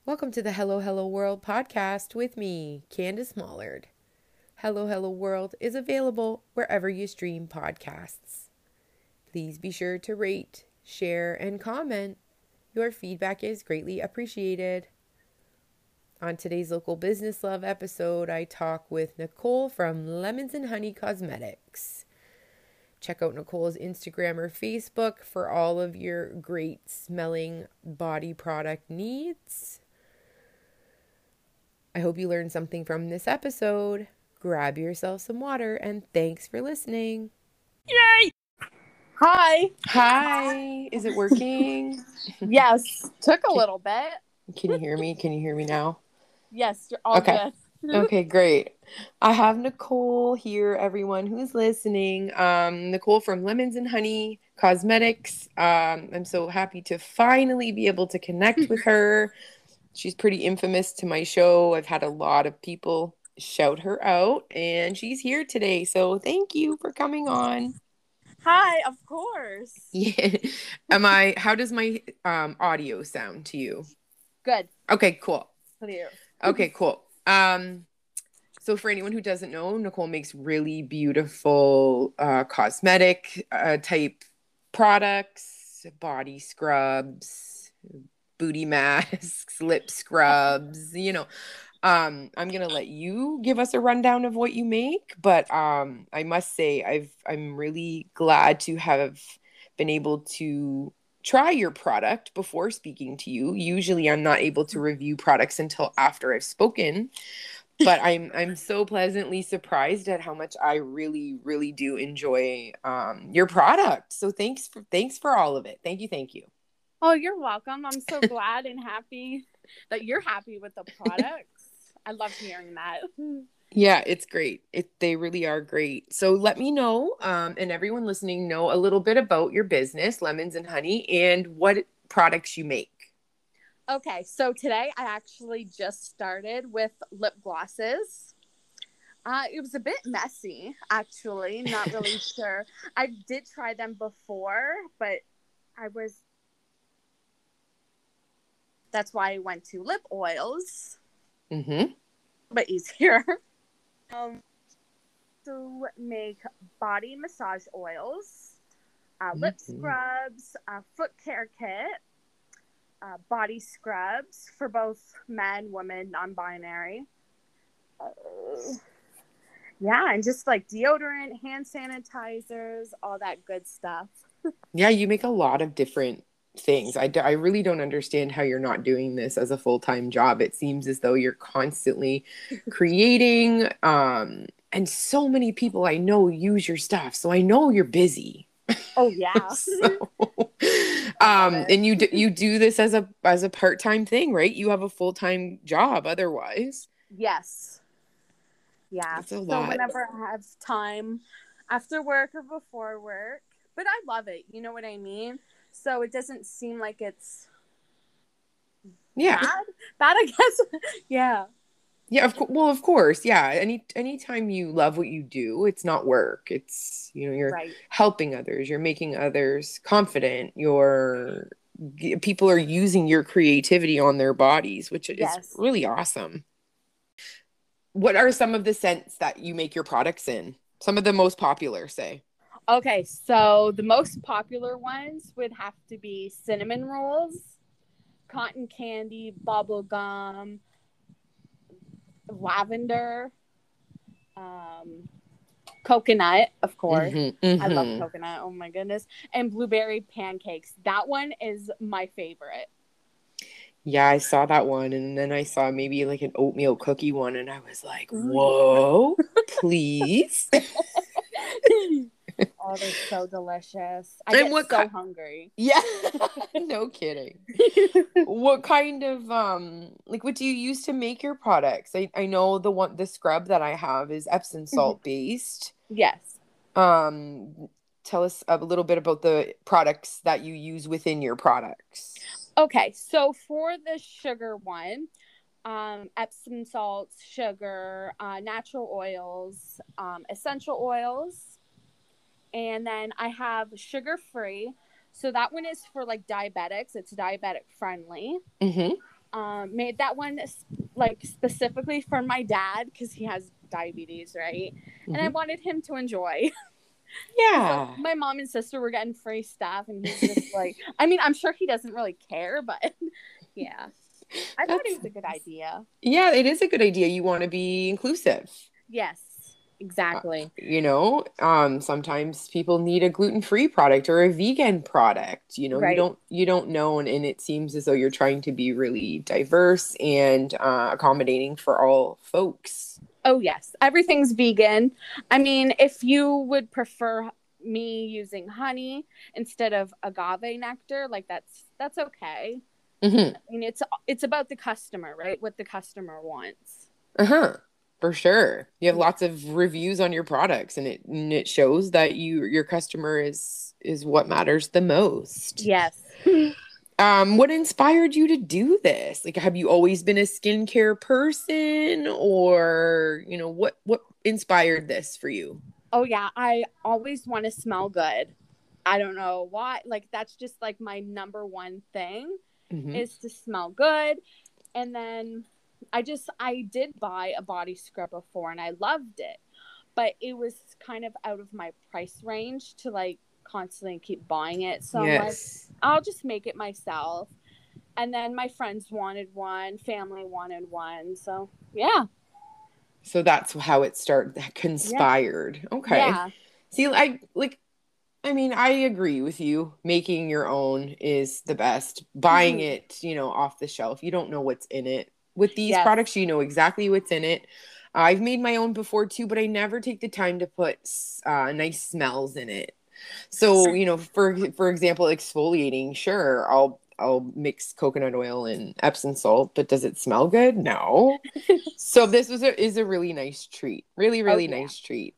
Welcome to the Hello Hello World podcast with me, Candace Mollard. Hello Hello World is available wherever you stream podcasts. Please be sure to rate, share, and comment. Your feedback is greatly appreciated. On today's Local Business Love episode, I talk with Nicole from Lemons and Honey Cosmetics. Check out Nicole's Instagram or Facebook for all of your great smelling body product needs. I hope you learned something from this episode. Grab yourself some water and thanks for listening. Yay! Hi. Hi. Is it working? Yes. Took a little bit. Can you hear me? Can you hear me now? Yes, you're all good. Okay, great. I have Nicole here, everyone who's listening. Nicole from Lemons and Honey Cosmetics. I'm so happy to finally be able to connect with her. She's pretty infamous to my show. I've had a lot of people shout her out, and she's here today. So thank you for coming on. Hi, of course. Yeah. How does my audio sound to you? Good. Okay, cool. Clear. Okay, cool. So for anyone who doesn't know, Nicole makes really beautiful cosmetic type products, body scrubs, booty masks, lip scrubs, I'm going to let you give us a rundown of what you make, but I must say I'm really glad to have been able to try your product before speaking to you. Usually I'm not able to review products until after I've spoken, but I'm so pleasantly surprised at how much I really, really do enjoy your product. So thanks for all of it. Thank you. Oh, you're welcome. I'm so glad and happy that you're happy with the products. I love hearing that. Yeah, it's great. They really are great. So let me know, and everyone listening know a little bit about your business, Lemons and Honey, and what products you make. Okay, so today I actually just started with lip glosses. It was a bit messy, actually. Not really sure. I did try them before, but that's why I went to lip oils. Mm-hmm. But easier. To make body massage oils, lip scrubs, foot care kit, body scrubs for both men, women, non-binary. Yeah, and just like deodorant, hand sanitizers, all that good stuff. Yeah, you make a lot of different things. I really don't understand how you're not doing this as a full-time job. It seems as though you're constantly creating, and so many people I know use your stuff. So I know you're busy. Oh yeah. And you do this as a part-time thing, right? You have a full-time job otherwise. Yes. Yeah. That's a lot. So whenever I have time after work or before work, but I love it. You know what I mean? So it doesn't seem like it's bad, I guess. Yeah. Yeah, of course. Yeah. Anytime you love what you do, it's not work. It's, you're right. helping others. You're making others confident. People are using your creativity on their bodies, which is really awesome. What are some of the scents that you make your products in? Some of the most popular, say. Okay, so the most popular ones would have to be cinnamon rolls, cotton candy, bubble gum, lavender, coconut, of course. I love coconut. Oh my goodness. And blueberry pancakes. That one is my favorite. Yeah, I saw that one, and then I saw maybe like an oatmeal cookie one, and I was like, whoa, please. Oh, they're so delicious. I get so hungry. Yeah, no kidding. What kind of what do you use to make your products? I know the scrub that I have is Epsom salt based. Yes. Tell us a little bit about the products that you use within your products. Okay, so for the sugar one, Epsom salts, sugar, natural oils, essential oils, and then I have sugar-free. So that one is for like diabetics. It's diabetic friendly. Mm-hmm. Made that one like specifically for my dad because he has diabetes, right? And I wanted him to enjoy. Yeah. Like, my mom and sister were getting free stuff, and he's just like, I mean, I'm sure he doesn't really care, but yeah, I thought it was a good idea. Yeah, it is a good idea. You want to be inclusive. Yes, exactly. Sometimes people need a gluten-free product or a vegan product. Right. You don't know, and it seems as though you're trying to be really diverse and accommodating for all folks. Oh, yes. Everything's vegan. I mean, if you would prefer me using honey instead of agave nectar, like that's okay. Mm-hmm. I mean, it's about the customer, right? What the customer wants. Uh-huh. For sure. You have Yeah. lots of reviews on your products, and it shows that your customer is what matters the most. Yes. What inspired you to do this? Like, have you always been a skincare person, or, what inspired this for you? Oh yeah, I always want to smell good. I don't know why. Like that's just like my number one thing Mm-hmm. is to smell good. And then I did buy a body scrub before and I loved it. But it was kind of out of my price range to like constantly keep buying it. So I'm like, Yes. I'll just make it myself. And then my friends wanted one, family wanted one. So yeah. So that's how it started, Yeah. conspired. Okay. Yeah. See, I mean, I agree with you. Making your own is the best. Buying Mhm. it, off the shelf, you don't know what's in it. With these Yes. products, you know exactly what's in it. I've made my own before too, but I never take the time to put nice smells in it. So, for example, exfoliating, sure, I'll mix coconut oil and Epsom salt, but does it smell good? No. So this is a really nice treat. Really, Oh really yeah. nice treat.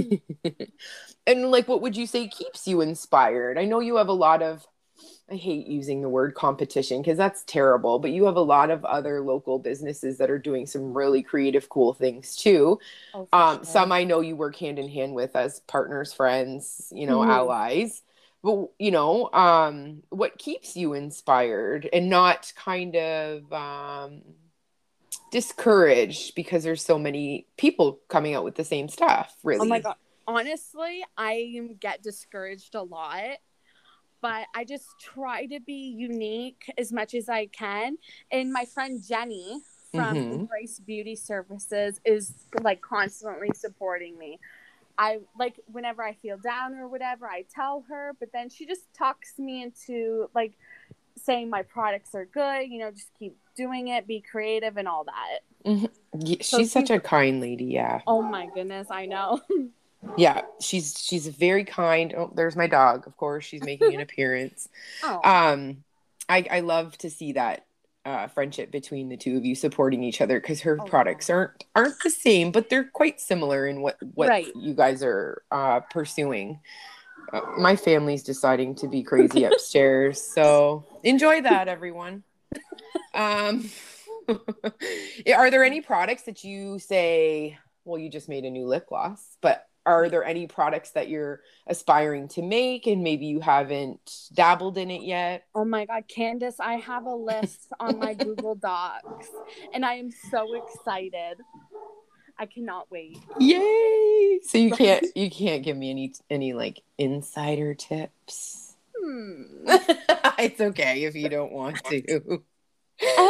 And like, what would you say keeps you inspired? I know you have a lot of, I hate using the word competition because that's terrible, but you have a lot of other local businesses that are doing some really creative, cool things too. Oh, for sure. Some I know you work hand in hand with as partners, friends, Mhm. allies. But what keeps you inspired and not kind of discouraged because there's so many people coming out with the same stuff, Oh my really? god. Honestly, I get discouraged a lot, but I just try to be unique as much as I can. And my friend Jenny from Mm-hmm. Embrace Beauty Services is like constantly supporting me. I like whenever I feel down or whatever, I tell her, but then she just talks me into like saying my products are good, just keep doing it, be creative and all that. Mm-hmm. Yeah, So she's such she's, a kind lady. Yeah. oh my goodness, I know. Yeah. She's very kind. Oh, there's my dog. Of course, she's making an appearance. Oh, Um, I love to see that friendship between the two of you supporting each other because her oh yeah. products aren't the same, but they're quite similar in what Right. you guys are pursuing. My family's deciding to be crazy upstairs, so enjoy that, everyone. Um, are there any products that you say, well, you just made a new lip gloss, but are there any products that you're aspiring to make and maybe you haven't dabbled in it yet? Oh my God, Candace, I have a list on my Google Docs and I am so excited. I cannot wait. Yay! So you Right? can't give me any like insider tips. Hmm. It's okay if you don't want to. Um,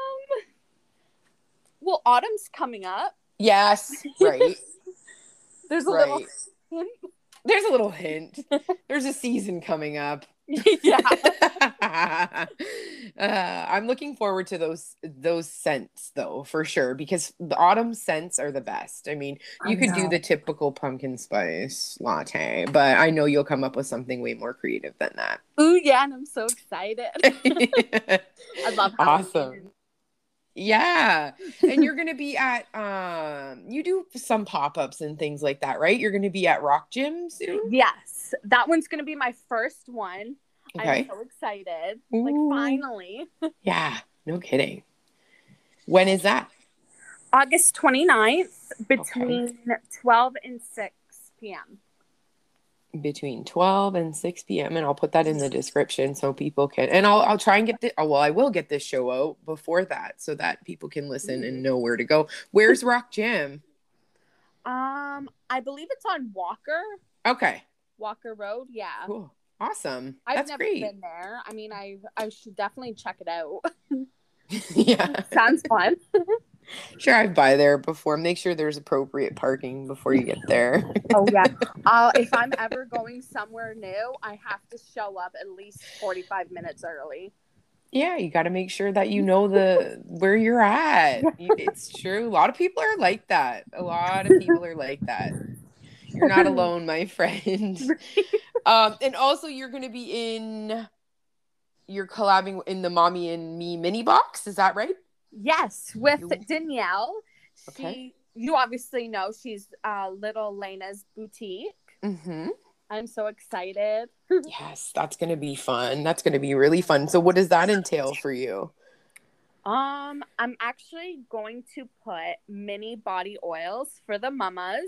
well, autumn's coming up. Yes, right, There's a little right. There's a little hint. There's a season coming up. yeah. I'm looking forward to those scents though, for sure, because the autumn scents are the best. I mean, I you could do the know. typical pumpkin spice latte, but I know you'll come up with something way more creative than that. Ooh, yeah, and I'm so excited. I love Awesome. Halloween. Yeah. And you're going to be at you do some pop-ups and things like that, right? You're going to be at Rock Gym soon? Yes, that one's gonna be my first one. I'm Okay. so excited. Like Ooh. finally. Yeah, no kidding. When is that? August 29th Okay. between 12 and 6 p.m. between 12 and 6 p.m. and I'll put that in the description so people can, and I'll try and get the, oh, well, I will get this show out before that so that people can listen and know where to go. Where's Rock Jam? I believe it's on Walker. Okay. Walker Road, yeah. Cool. Awesome. I've That's never great. been there. I mean, I should definitely check it out. Yeah. Sounds fun. Sure, I've by there before. Make sure there's appropriate parking before you get there. Oh yeah. If I'm ever going somewhere new, I have to show up at least 45 minutes early. Yeah, you got to make sure that you know where you're at. It's true. A lot of people are like that. A lot of people are like that. You're not alone, my friend. And also you're going to be you're collabing in the Mommy and Me mini box. Is that right? Yes, with Danielle. Okay. You obviously know she's Little Lena's boutique. Mm-hmm. I'm so excited. Yes, that's going to be fun. That's going to be really fun. So what does that entail for you? I'm actually going to put mini body oils for the mamas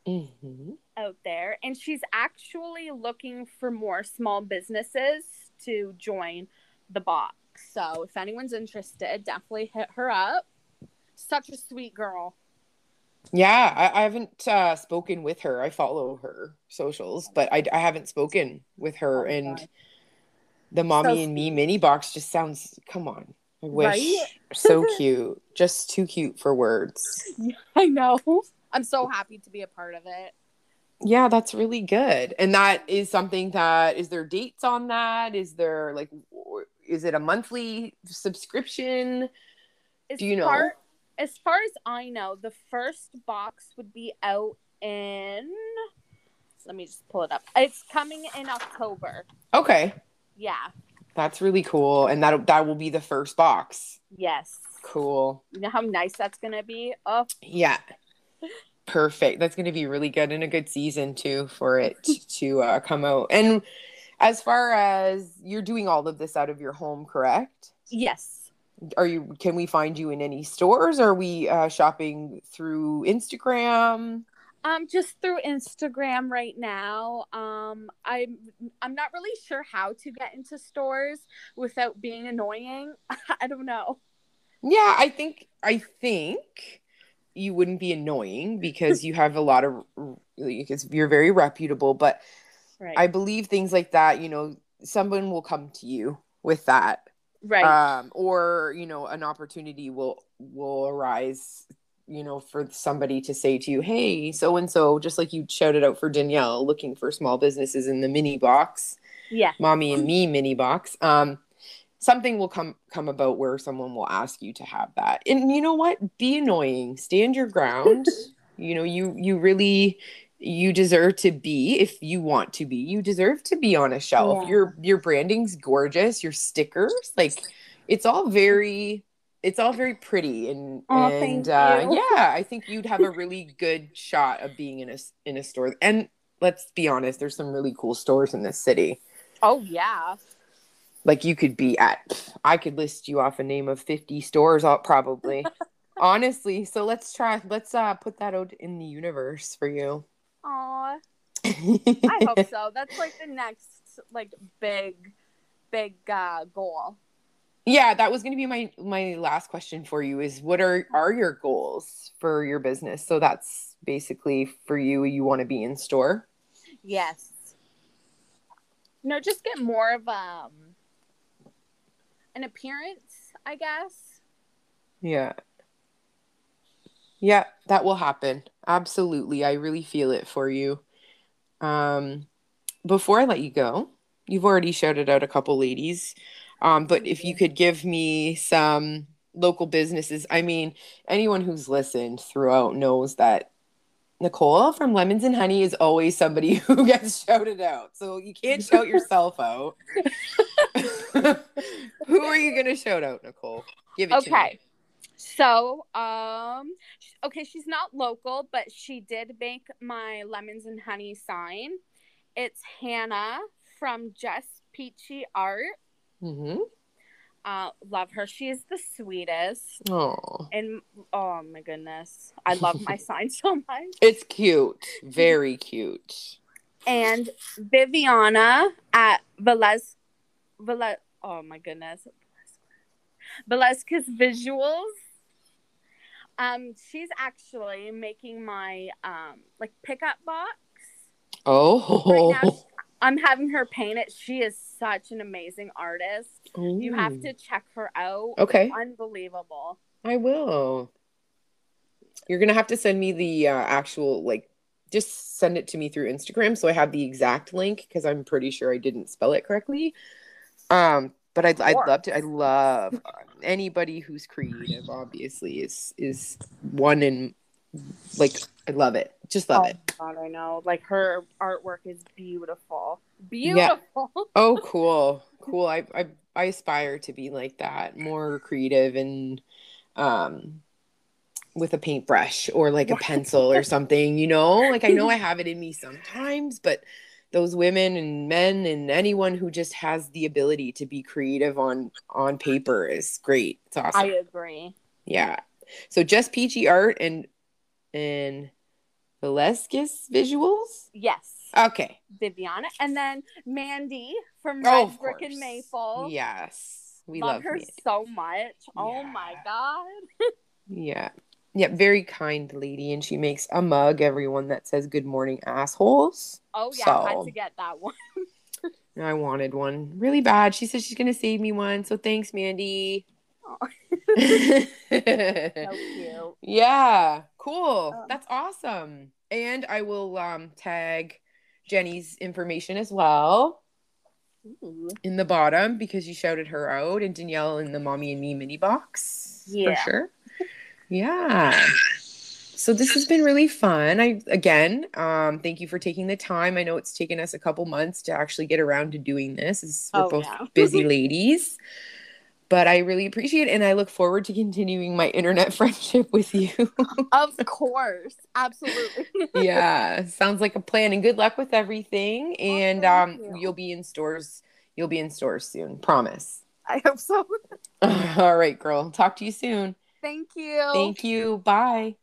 out there. And she's actually looking for more small businesses to join the box. So if anyone's interested, definitely hit her up. Such a sweet girl. Yeah, I haven't spoken with her. I follow her socials, but I haven't spoken with her. And God. the Mommy and Me mini box just sounds, come on. I wish. Right? So cute. Just too cute for words. Yeah, I know. I'm so happy to be a part of it. Yeah, that's really good. And that is something that, is there dates on that? Is there is it a monthly subscription? Do you know? As far as I know, the first box would be out in, let me just pull it up. It's coming in October. Okay. Yeah. That's really cool. And that will be the first box. Yes. Cool. You know how nice that's going to be? Oh. Yeah. Perfect. That's going to be really good and a good season too for it to come out. And as far as you're doing all of this out of your home, correct? Yes. Can we find you in any stores? Or are we shopping through Instagram? Just through Instagram right now. I'm not really sure how to get into stores without being annoying. I don't know. Yeah, I think you wouldn't be annoying because you have a lot of, because you're very reputable, but right. I believe things like that, someone will come to you with that. Right. Or, an opportunity will arise, for somebody to say to you, hey, so-and-so, just like you shouted out for Danielle, looking for small businesses in the mini box. Yeah. Mommy and Me mini box. Something will come about where someone will ask you to have that. And you know what? Be annoying. Stand your ground. You really, you deserve to be, if you want to be, you deserve to be on a shelf. Yeah. Your branding's gorgeous. Your stickers, it's all very pretty and thank you. Yeah, I think you'd have a really good shot of being in a store. And let's be honest, there's some really cool stores in this city. Oh yeah. You could be I could list you off a name of 50 stores probably. Honestly. So let's put that out in the universe for you. Aw. I hope so. That's the next big goal. Yeah, that was going to be my last question for you is what are your goals for your business? So that's basically for you want to be in store? Yes. Just get more of an appearance, I guess. Yeah. Yeah, that will happen. Absolutely. I really feel it for you. Before I let you go, you've already shouted out a couple ladies. But if you could give me some local businesses, I mean, anyone who's listened throughout knows that Nicole from Lemons and Honey is always somebody who gets shouted out. So you can't shout yourself out. Who are you going to shout out, Nicole? Give it to me. Okay. So, she's not local, but she did make my Lemons and Honey sign. It's Hannah from Just Peachy Art. Mm-hmm. Love her. She is the sweetest. Oh. And oh my goodness, I love my sign so much. It's cute. Very cute. and Viviana at oh my goodness, Velasquez Visuals. She's actually making my like pickup box right now. Oh. I'm having her paint it. She is such an amazing artist. Ooh. You have to check her out. Okay. Unbelievable. I will. You're gonna have to send me the actual, like, just send it to me through Instagram so I have the exact link because I'm pretty sure I didn't spell it correctly. But I'd love to. I love anybody who's creative. Obviously, is one in, like, I love it. Just love it. God, I know. Like her artwork is beautiful. Yeah. Beautiful. Oh, cool, cool. I aspire to be like that, more creative and with a paintbrush or like a pencil or something, you know? Like, I know I have it in me sometimes, but those women and men and anyone who just has the ability to be creative on paper is great. It's awesome. I agree. Yeah. So just Peachy Art and Velasquez Visuals? Yes. Okay. Viviana. And then Mandy from Red Brick and Maple. Yes. We love her Mandy so much. Yeah. Oh my God. Yeah. Yeah, very kind lady, and she makes a mug, everyone, that says "Good morning, assholes." Oh yeah, I had to get that one. I wanted one really bad. She said she's gonna save me one, so thanks, Mandy. Oh. So cute. Yeah, cool. That's awesome. And I will tag Jenny's information as well. Ooh. In the bottom because you shouted her out, and Danielle in the Mommy and Me mini box. Yeah, for sure. Yeah. So this has been really fun. Thank you for taking the time. I know it's taken us a couple months to actually get around to doing this, as we're both busy ladies. But I really appreciate it, and I look forward to continuing my internet friendship with you. Of course. Absolutely. Yeah. Sounds like a plan, and good luck with everything. And you'll be in stores. You'll be in stores soon. Promise. I hope so. All right, girl. Talk to you soon. Thank you. Thank you. Bye.